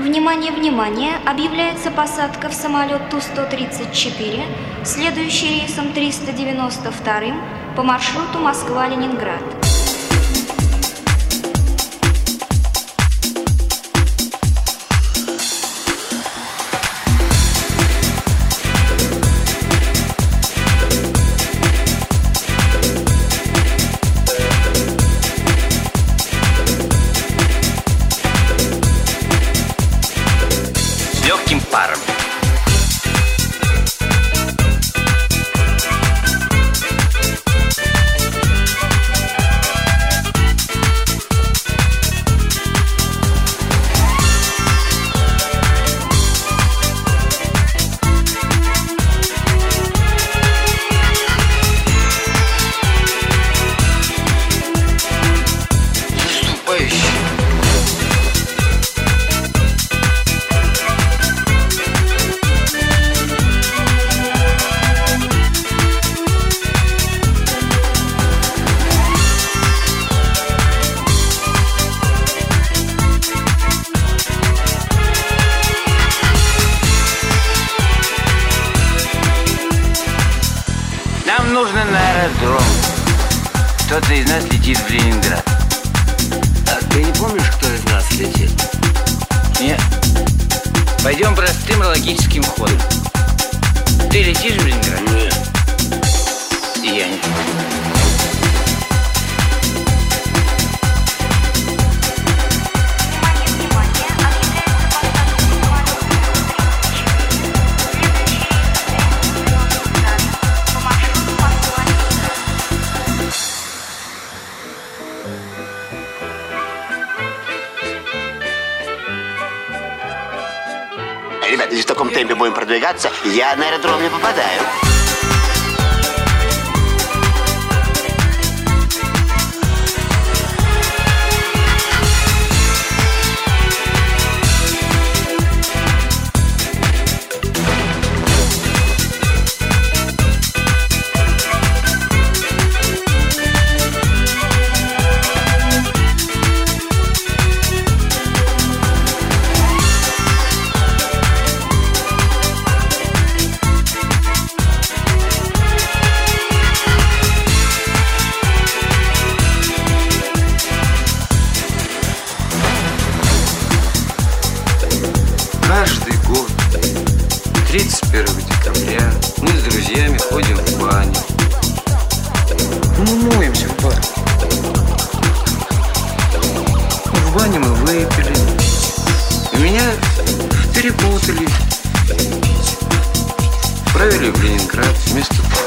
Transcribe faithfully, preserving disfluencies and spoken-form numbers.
Внимание, внимание! Объявляется посадка в самолет Ту сто тридцать четыре, следующий рейсом триста девяносто два по маршруту Москва-Ленинград. Легким паром. Заступающий. Нам нужно на аэродром. Кто-то из нас летит в Ленинград. А ты не помнишь, кто из нас летит? Нет. Пойдем простым логическим ходом. Ты летишь в Ленинград? Нет. И я не. Ребят, если в таком темпе будем продвигаться, я на аэродром не попадаю. Каждый год, тридцать первого декабря, мы с друзьями ходим в баню. Мы моемся в бане. В бане мы выпили. И меня перепутали. Отправили в Ленинград вместо бани.